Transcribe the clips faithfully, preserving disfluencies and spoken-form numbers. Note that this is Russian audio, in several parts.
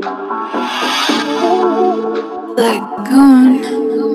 Lagoon.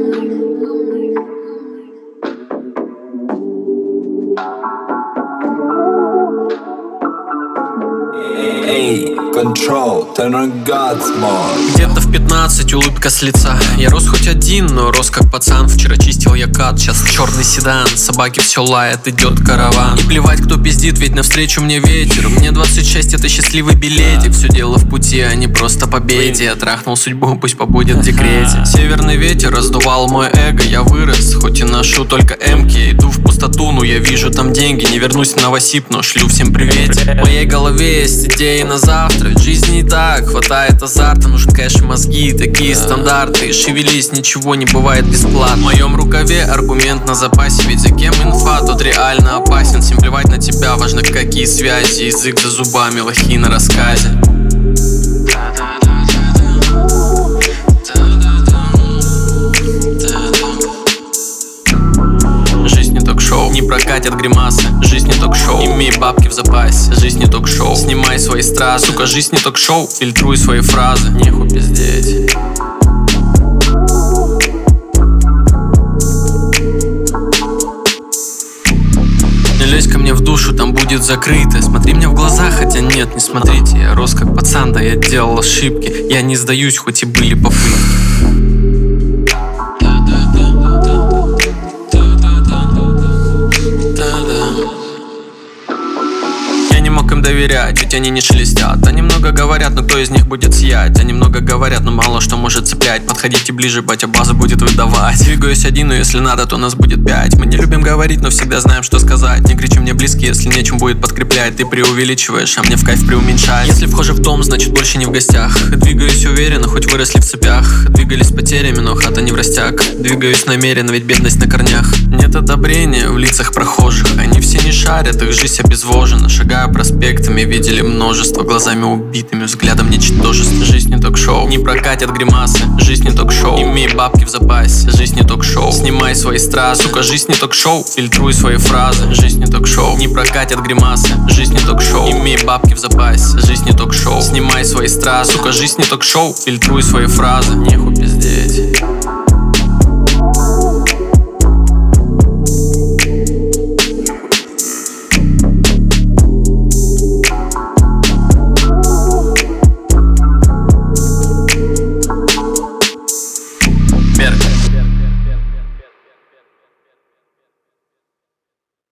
Эй, control, turn on God's mode. Где-то в пятнадцать улыбка с лица. Я рос хоть один, но рос как пацан. Вчера чистил я кат, сейчас черный седан. Собаки все лают, идет караван. И плевать, кто пиздит, ведь навстречу мне ветер. Мне двадцать шесть, это счастливый билетик. Все дело в пути, а не просто победе. Я трахнул судьбу, пусть побудет в декрете. Северный ветер раздувал мой эго. Я вырос, хоть и ношу только эмки. Иду в пустоту, но я вижу там деньги. Не вернусь в Новосиб, но шлю всем приветик. В моей голове есть идеи на завтра. В жизни и так хватает азарта. Нужен кэш и мозги, такие стандарты. Шевелись, ничего не бывает бесплатно. В моем рукаве аргумент на запасе. Ведь за кем инфа, тот реально опасен. Всем плевать на тебя, важно какие связи. Язык за зубами, лохи на рассказе. Жизнь не ток-шоу, не прокатят гримасы. Жизнь не ток-шоу, имей бабки в запасе. Жизнь не ток-шоу, снимай свои стразы. Сука, жизнь не ток-шоу, фильтруй свои фразы. Нехуй пиздеть. Не лезь ко мне в душу, там будет закрыто. Смотри мне в глаза, хотя нет, не смотрите. Я рос как пацан, да я делал ошибки. Я не сдаюсь, хоть и были попытки. Я не мог им доверять, ведь они не шелестят. Они много говорят, но кто из них будет сиять? Они много говорят, но мало что может цеплять. Подходите ближе, батя базу будет выдавать. Двигаюсь один, но если надо, то нас будет пять. Мы не любим говорить, но всегда знаем, что сказать. Не кричи мне близкий, если нечем будет подкреплять. Ты преувеличиваешь, а мне в кайф преуменьшать. Если вхожи в дом, значит больше не в гостях. Двигаюсь уверенно, хоть выросли в цепях. Двигались потерями, но хата не в растяг. Двигаюсь намеренно, ведь бедность на корнях. Нет одобрения в лицах прохожих. Они все не шарят, их жизнь обезвожена. Шагая проспектами, видели множество. Глазами убитыми, взглядом ничтожество. Жизнь не ток-шоу, не прокатят гримасы. Жизнь не ток-шоу, имей бабки в запасе. Жизнь не ток-шоу, снимай свои стразы. Сука, жизнь не ток-шоу, фильтруй свои фразы. Жизнь не ток-шоу, не прокатят гримасы. Жизнь не ток-шоу, имей бабки в запасе. Жизнь не ток-шоу, снимай свои стразы. Сука, жизнь не ток-шоу, фильтруй свои фразы. Нехуй пиздеть.